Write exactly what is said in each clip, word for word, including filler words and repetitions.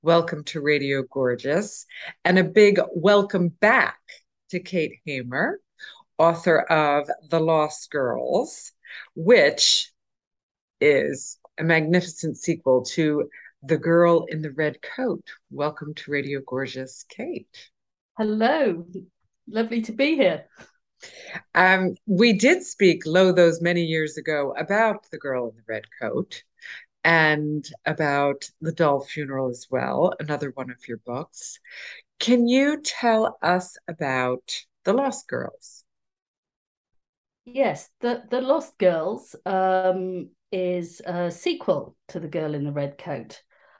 welcome to Radio Gorgeous, and a big welcome back to Kate Hamer, author of The Lost Girls, which is a magnificent sequel to The Girl in the Red Coat. Welcome to Radio Gorgeous, Kate. Hello, lovely to be here. Um, we did speak low those many years ago about The Girl in the Red Coat and about The Doll Funeral as well, another one of your books. Can you tell us about The Lost Girls? Yes, the the Lost Girls um, is a sequel to The Girl in the Red Coat.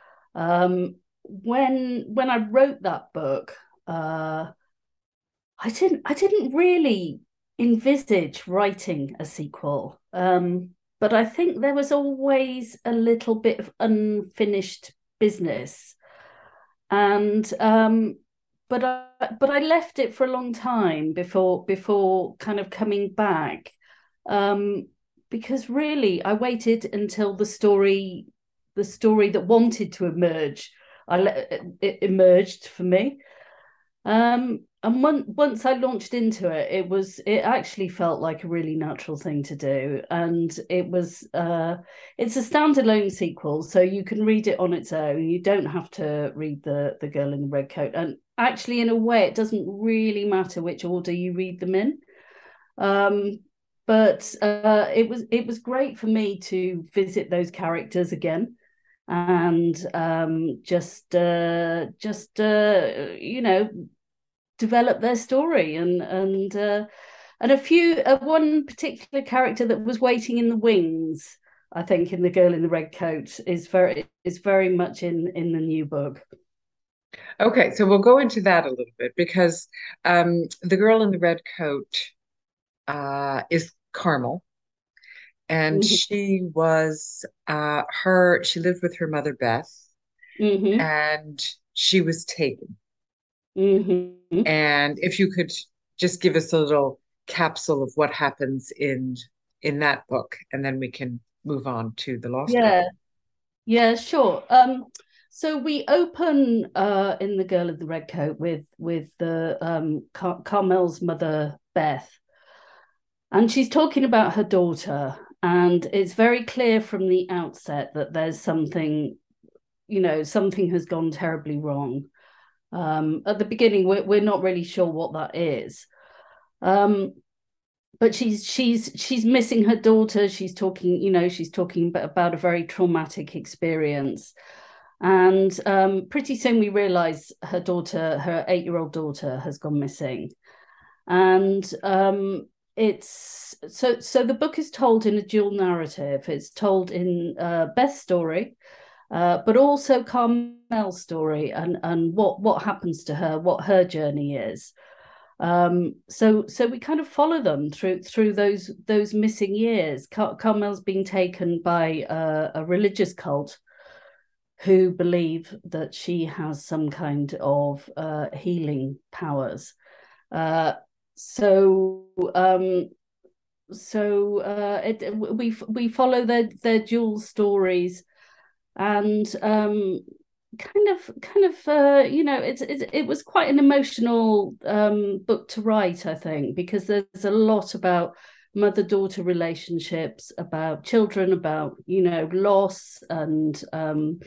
Um, when when I wrote that book, uh, I didn't I didn't really envisage writing a sequel, um, but I think there was always a little bit of unfinished business, and um, but I but I left it for a long time before before kind of coming back, um, because really I waited until the story the story that wanted to emerge, I let it emerged for me. Um, and one, once I launched into it, it was it actually felt like a really natural thing to do, and it was uh, it's a standalone sequel, so you can read it on its own. You don't have to read the the Girl in the Red Coat, and actually, in a way, it doesn't really matter which order you read them in. Um, but uh, it was it was great for me to visit those characters again and um, just uh, just uh, you know develop their story and and uh, and a few uh, one particular character that was waiting in the wings, I think, in The Girl in the Red Coat is very is very much in in the new book. Okay, so we'll go into that a little bit because um, the girl in the red coat uh, is Carmel, and Mm-hmm. she was uh, her. She lived with her mother Beth, Mm-hmm. and she was taken. Mm-hmm. And if you could just give us a little capsule of what happens in in that book, and then we can move on to The Lost Girl. Yeah, yeah, sure. Um, so we open uh in The Girl in the Red Coat with with the um Car- Carmel's mother Beth, and she's talking about her daughter, and it's very clear from the outset that there's something, you know, something has gone terribly wrong. Um, at the beginning, we're, we're not really sure what that is. Um, but she's she's she's missing her daughter. She's talking, you know, she's talking about, about a very traumatic experience. And um, pretty soon we realize her daughter, her eight-year-old daughter, has gone missing. And um, it's so so the book is told in a dual narrative. It's told in uh, Beth's story, uh, but also Carmel's story and and what what happens to her, what her journey is. Um, so so we kind of follow them through through those those missing years. Car- Carmel's being taken by a, a religious cult who believe that she has some kind of uh, healing powers. Uh, so um, so uh, it, we we follow their their dual stories, and um, kind of kind of uh, you know it's it, it was quite an emotional um, book to write, I think, because there's a lot about mother-daughter relationships, about children, about, you know, loss and um,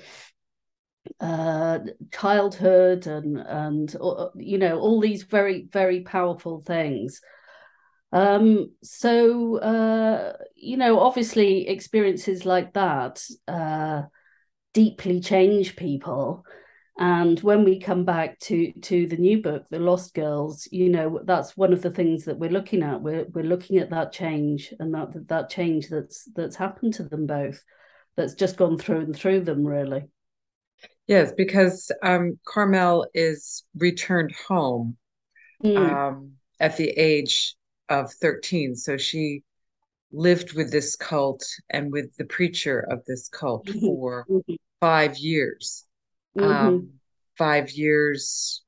uh, childhood and and uh, you know, all these very very powerful things. Um, so uh, you know, obviously experiences like that uh, deeply change people. And when we come back to to the new book, The Lost Girls, you know, that's one of the things that we're looking at. We're we're looking at that change and that that change that's that's happened to them both, that's just gone through and through them, really. Yes, because um, Carmel is returned home Mm. um, at the age of thirteen. So she lived with this cult and with the preacher of this cult Mhm. for Mhm. five years. Mhm. Um, Five years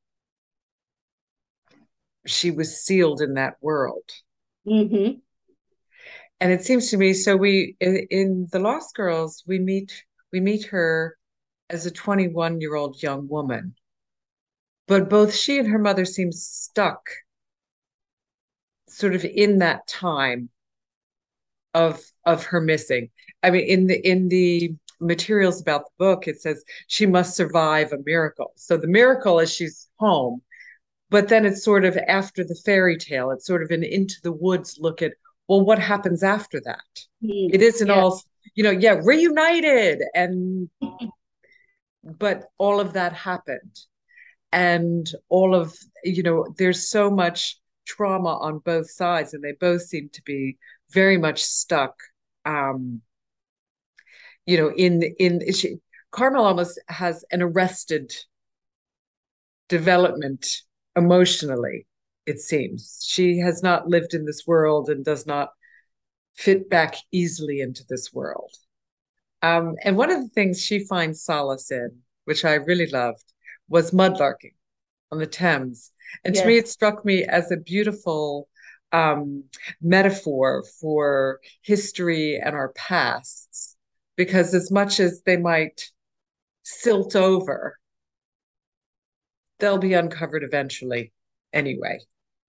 she was sealed in that world. Mhm. And it seems to me, so we in, in The Lost Girls, we meet we meet her as a twenty-one year old young woman. But both she and her mother seem stuck sort of in that time of of her missing. I mean, in the in the materials about the book, it says she must survive a miracle. So the miracle is she's home, but then it's sort of after the fairy tale, it's sort of an into the woods look at, well, what happens after that? Mm, It isn't yeah. all, you know, yeah, reunited and but all of that happened. And all of, you know, there's so much trauma on both sides, and they both seem to be very much stuck. Um, you know, in in she, Carmel almost has an arrested development emotionally, it seems. She has not lived in this world and does not fit back easily into this world. Um, and one of the things she finds solace in, which I really loved, was mudlarking on the Thames. And to me, Yes. it struck me as a beautiful um, metaphor for history and our pasts, because as much as they might silt over, they'll be uncovered eventually anyway.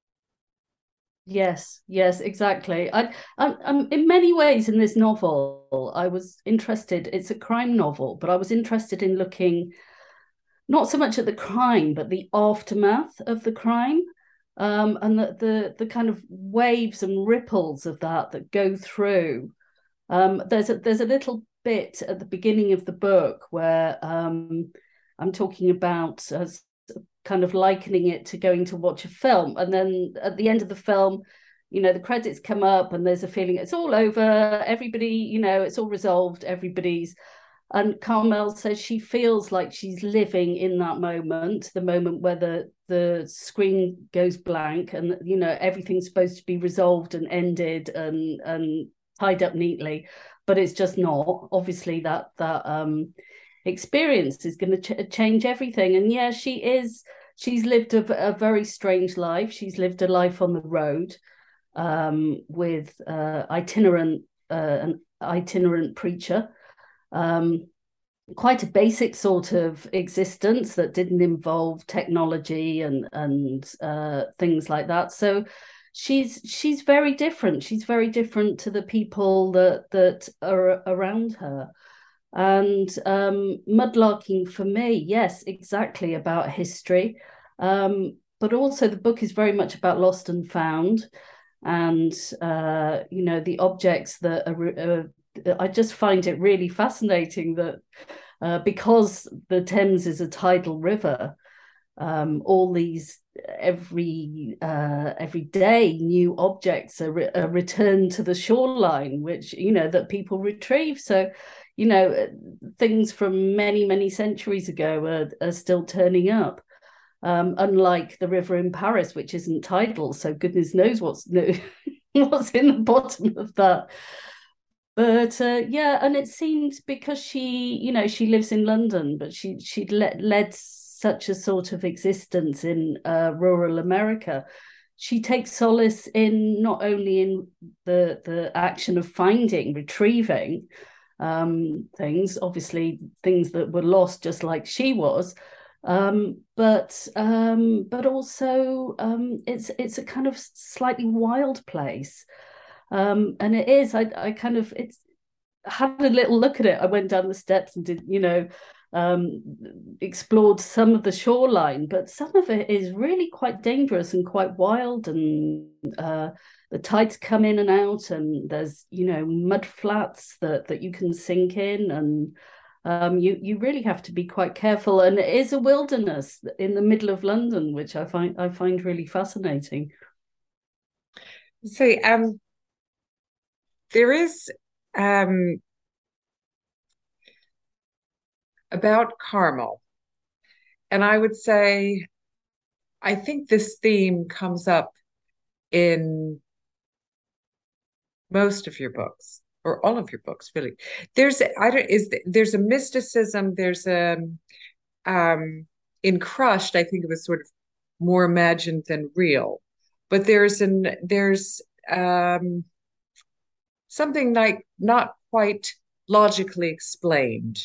Yes, yes, exactly. I, I'm, I'm in many ways in this novel, I was interested. It's a crime novel, but I was interested in looking not so much at the crime, but the aftermath of the crime, um, and the, the the kind of waves and ripples of that that go through. Um, there's a there's a little bit at the beginning of the book where um, I'm talking about as kind of likening it to going to watch a film, and then at the end of the film, you know, the credits come up, and there's a feeling it's all over. Everybody, you know, it's all resolved. Everybody's and Carmel says she feels like she's living in that moment, the moment where the, the screen goes blank and, you know, everything's supposed to be resolved and ended and, and tied up neatly, but it's just not. Obviously, that, that um, experience is going to ch- change everything. And yeah, she is, she's lived a, a very strange life. She's lived a life on the road um, with uh, itinerant, uh, an itinerant preacher, um, quite a basic sort of existence that didn't involve technology and and uh, things like that. So she's she's very different. She's very different to the people that that are around her. And um, mudlarking for me, yes, exactly about history. Um, but also the book is very much about lost and found, and uh, you know the objects that are. Uh, I just find it really fascinating that uh, because the Thames is a tidal river, um, all these every uh, every day new objects are, re- are returned to the shoreline, which you know that people retrieve. So, you know, things from many many centuries ago are, are still turning up. Um, unlike the river in Paris, which isn't tidal, so goodness knows what's new, what's in the bottom of that. But uh, yeah, and it seemed because she, you know, she lives in London, but she she'd led, led such a sort of existence in uh, rural America. She takes solace in not only in the the action of finding, retrieving um, things, obviously things that were lost, just like she was, um, but um, but also um, it's it's a kind of slightly wild place. Um, and it is, I, I kind of, it's, I had a little look at it. I went down the steps and did, you know, um, explored some of the shoreline, but some of it is really quite dangerous and quite wild. And uh, the tides come in and out, and there's, you know, mud flats that, that you can sink in. And um, you, you really have to be quite careful. And it is a wilderness in the middle of London, which I find, I find really fascinating. So um, there is um, about Carmel, and I would say I think this theme comes up in most of your books or all of your books, really. There's I don't is there's a mysticism. There's a um, in Crushed. I think it was sort of more imagined than real, but there's an there's um, something like not quite logically explained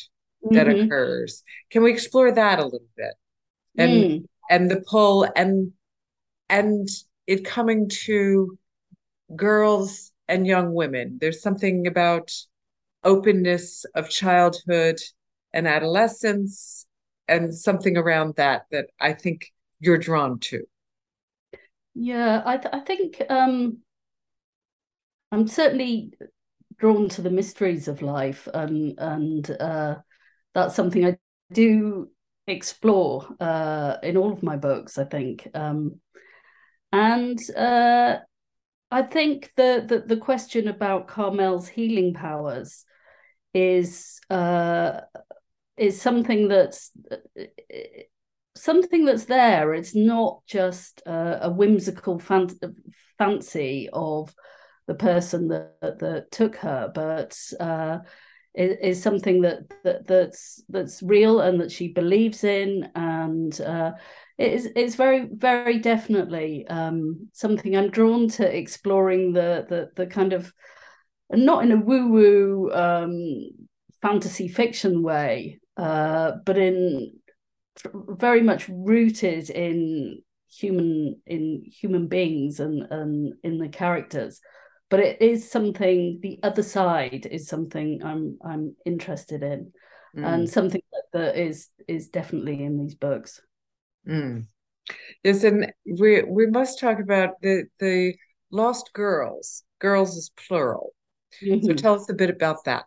that Mm-hmm. occurs. Can we explore that a little bit? And Mm. and the pull and and it coming to girls and young women. There's something about openness of childhood and adolescence and something around that that I think you're drawn to. Yeah, I th I think um I'm certainly drawn to the mysteries of life, and and uh that's something I do explore uh in all of my books, I think. Um and uh I think the, the the question about Carmel's healing powers is uh is something that's something that's there. It's not just a, a whimsical fan fancy of the person that that took her, but uh, is, is something that, that that's that's real and that she believes in, and uh, it is it's very very definitely um, something I'm drawn to exploring the the the kind of, not in a woo woo um, fantasy fiction way, uh, but in very much rooted in human in human beings and and in the characters. But it is something, the other side is something i'm i'm interested in, and Mm, something that, that is is definitely in these books. mm. Yes, and we we must talk about the the lost girls. Girls is plural. So Mm-hmm. tell us a bit about that.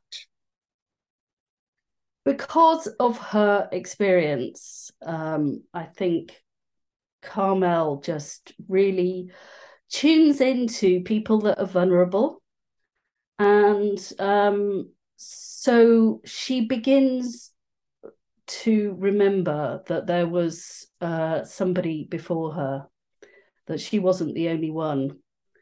Because of her experience, um I think Carmel just really tunes into people that are vulnerable. And um, so she begins to remember that there was uh, somebody before her, that she wasn't the only one.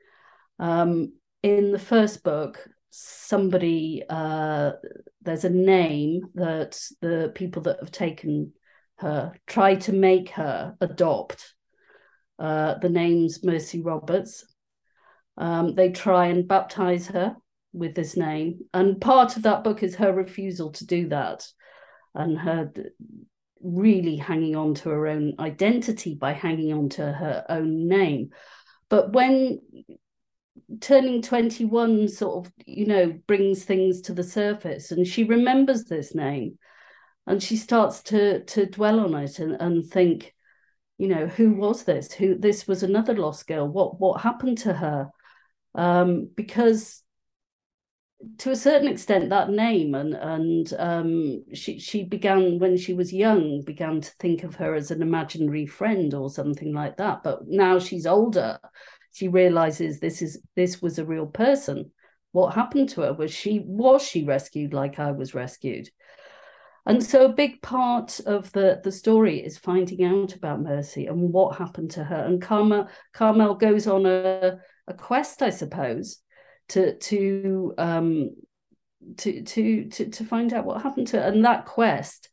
Um, in the first book, somebody, uh, there's a name that the people that have taken her try to make her adopt. Uh, the name's Mercy Roberts. Um, they try and baptize her with this name. And part of that book is her refusal to do that, and her really hanging on to her own identity by hanging on to her own name. But when turning twenty-one sort of, you know, brings things to the surface, and she remembers this name, and she starts to to dwell on it and, and think, you know, who was this? Who this was another lost girl. What what happened to her? Um, because to a certain extent, that name and and um, she she began when she was young, began to think of her as an imaginary friend or something like that. But now she's older, she realizes this is this was a real person. What happened to her? Was she was she rescued like I was rescued? And so a big part of the the story is finding out about Mercy and what happened to her. And Carmel Carmel goes on a a quest, I suppose, to to um to to to to find out what happened to her. And that quest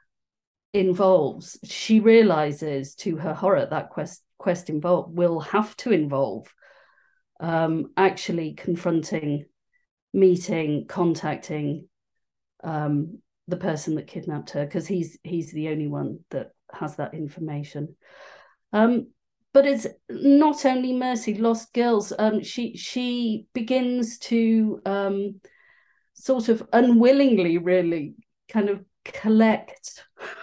involves, she realizes to her horror, that quest quest involve will have to involve um actually confronting, meeting, contacting um the person that kidnapped her, because he's he's the only one that has that information. um but it's not only Mercy, Lost Girls. Um she she begins to um sort of unwillingly, really, kind of collect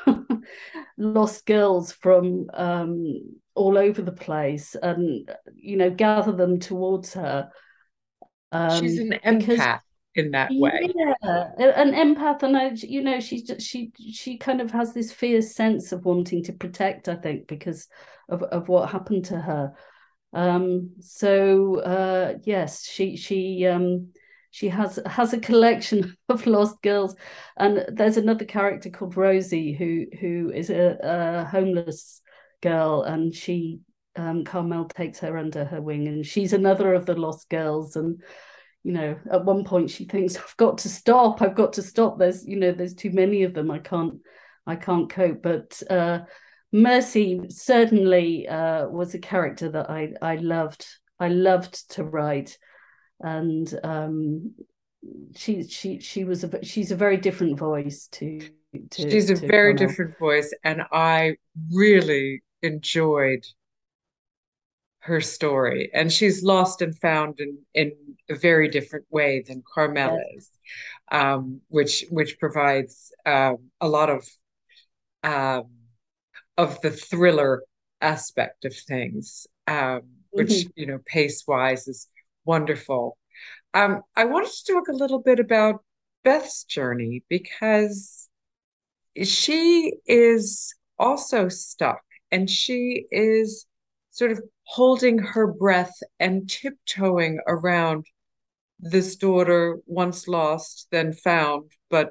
lost girls from um, all over the place, and, you know, gather them towards her, She's um, an because empath in that way. yeah, an empath. And I, you know, she's just, she she kind of has this fierce sense of wanting to protect, I think, because of of what happened to her. Um, so uh, yes, she she um, she has has a collection of lost girls, and there's another character called Rosie who who is a, a homeless girl, and she um, Carmel takes her under her wing, and she's another of the lost girls. And, you know, at one point she thinks, I've got to stop, I've got to stop. There's, you know, there's too many of them. I can't I can't cope. But uh, Mercy certainly uh, was a character that I I loved. I loved to write, and um, she she she was a she's a very different voice to to She's a to very Carmel. different voice, and I really enjoyed her story. And she's lost and found in in a very different way than Carmel Yes. is, um, which which provides um, a lot of um, of the thriller aspect of things, um, which Mhm. you know pace wise is wonderful. Um, I wanted to talk a little bit about Beth's journey because she is also stuck and she is sort of holding her breath and tiptoeing around this daughter once lost, then found, but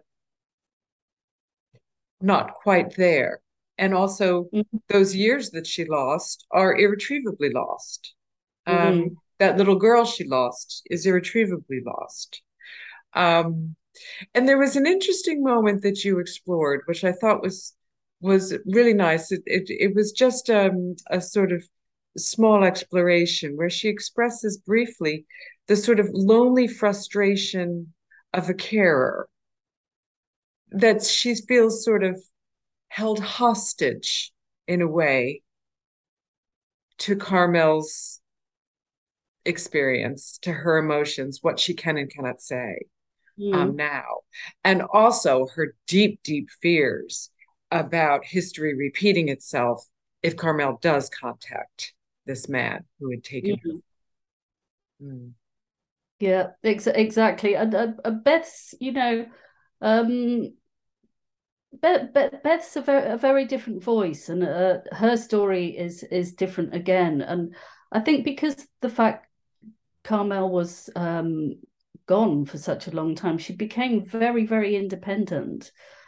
not quite there. And also, Mhm. those years that she lost are irretrievably lost. Um, Mhm. that little girl she lost is irretrievably lost. Um, And there was an interesting moment that you explored, which I thought was was really nice. It it, it was just um, a sort of small exploration where she expresses briefly the sort of lonely frustration of a carer that she feels sort of held hostage in a way to Carmel's experience, to her emotions, what she can and cannot say. Um, Mhm. now, and also her deep, deep fears about history repeating itself if Carmel does contact this man who had taken her. Mhm. Mm. Yeah, ex exactly. And uh, uh, Beth's, you know, um, Beth, Beth, Beth's a very, a very different voice, and uh, her story is is different again. And I think because the fact Carmel was um, gone for such a long time, she became very, very independent.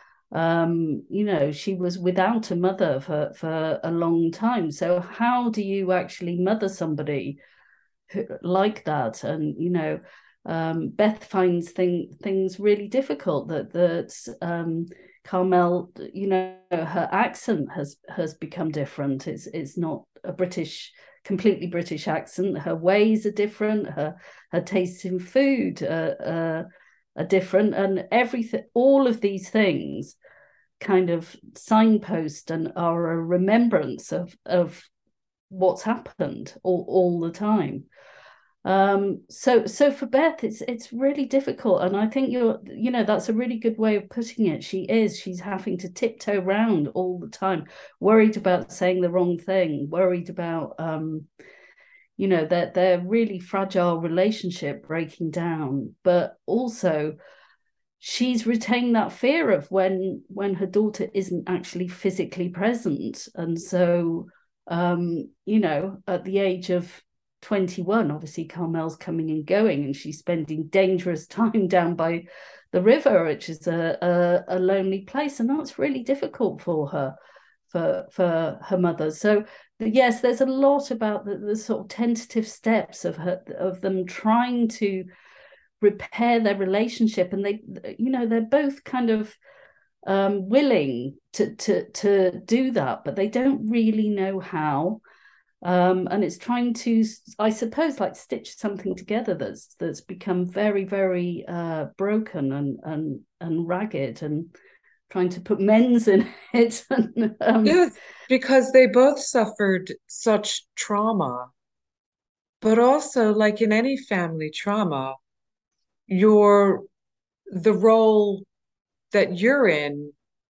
Um, you know, she was without a mother for for a long time. So how do you actually mother somebody who, like that? And you know, um, Beth finds thing, things really difficult. That that um, Carmel, you know, her accent has has become different. It's it's not a British, completely British accent. Her ways are different. Her her tastes in food are, uh, are different, and everything. All of these things kind of signpost and are a remembrance of of what's happened all, all the time. Um, so so for Beth, it's it's really difficult, and I think you're you know that's a really good way of putting it. She is she's having to tiptoe around all the time, worried about saying the wrong thing, worried about um, you know their their really fragile relationship breaking down, but also she's retained that fear of when when her daughter isn't actually physically present, and so um you know at the age of twenty-one, obviously Carmel's coming and going, and she's spending dangerous time down by the river, which is a, a, a lonely place, and that's really difficult for her, for for her mother. So yes, there's a lot about the, the sort of tentative steps of her of them trying to repair their relationship, and they you know they're both kind of um willing to to to do that, but they don't really know how. Um and it's trying to, I suppose, like stitch something together that's that's become very, very uh broken and and and ragged, and trying to put men's in it. And um Yes, because they both suffered such trauma, but also, like in any family trauma, your the role that you're in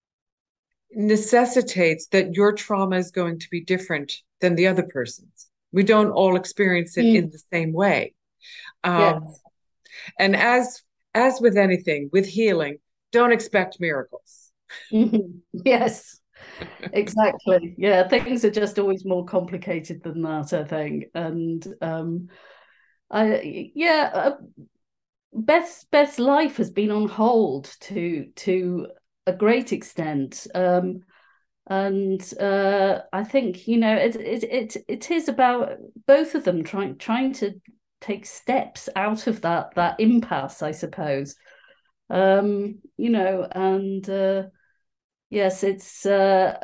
necessitates that your trauma is going to be different than the other person's. We don't all experience it in mm, the same way. Um, yes. and as as with anything, with healing, don't expect miracles. Mhm. Yes. Exactly. Yeah, things are just always more complicated than that, I think. And um I yeah, uh, Beth's Beth's life has been on hold to to a great extent. Um and uh I think, you know, it it it, it is about both of them trying trying to take steps out of that that impasse, I suppose. Um, you know, and uh yes, it's uh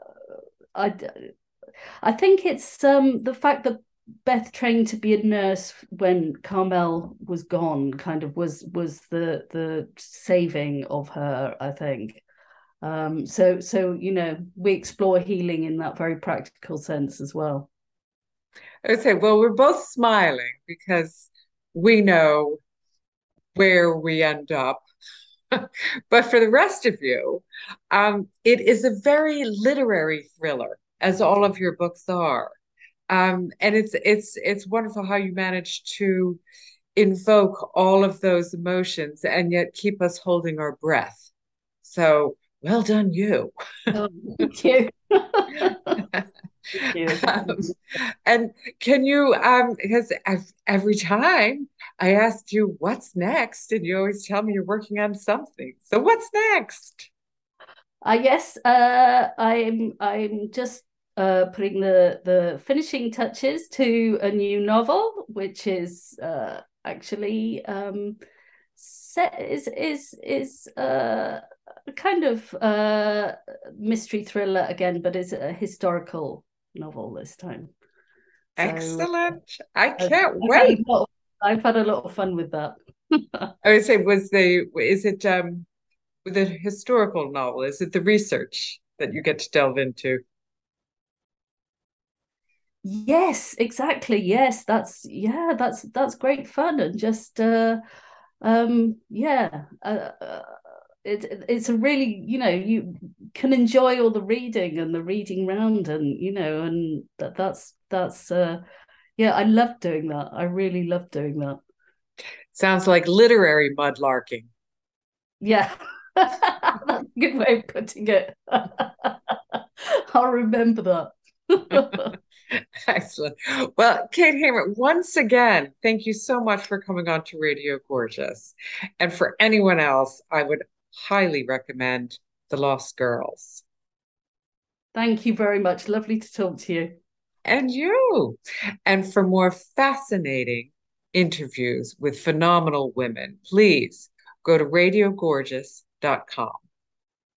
I I think it's um, the fact that Beth trained to be a nurse when Carmel was gone, kind of was was the the saving of her, I think. Um, so so you know, we explore healing in that very practical sense as well. I would say, well, we're both smiling because we know where we end up. But for the rest of you, um, it is a very literary thriller, as all of your books are. Um, and it's it's it's wonderful how you manage to invoke all of those emotions and yet keep us holding our breath. So well done, you. Oh, thank you. Thank you. Um, and can you, um, because I've, every time I asked you what's next, and you always tell me you're working on something. So what's next? I guess uh, I'm I'm just uh, putting the the finishing touches to a new novel, which is uh, actually um, set is is is uh, a kind of uh, mystery thriller again, but it's a historical novel this time. So Excellent. I uh, can't I've had a wait. lot of, I've had a lot of fun with that. I would say, was the, is it um with a historical novel? Is it the research that you get to delve into? Yes, exactly. Yes, that's yeah, that's that's great fun and just uh um yeah, uh, uh, it it's a really, you know, you can enjoy all the reading and the reading round and you know and that that's that's uh yeah, I love doing that. I really love doing that. Sounds like literary mudlarking. Yeah. That's a good way of putting it. I'll remember that. Excellent. Well, Kate Hamer, once again, thank you so much for coming on to Radio Gorgeous. And for anyone else, I would highly recommend The Lost Girls. Thank you very much. Lovely to talk to you. And you. And for more fascinating interviews with phenomenal women, please go to radio gorgeous dot com.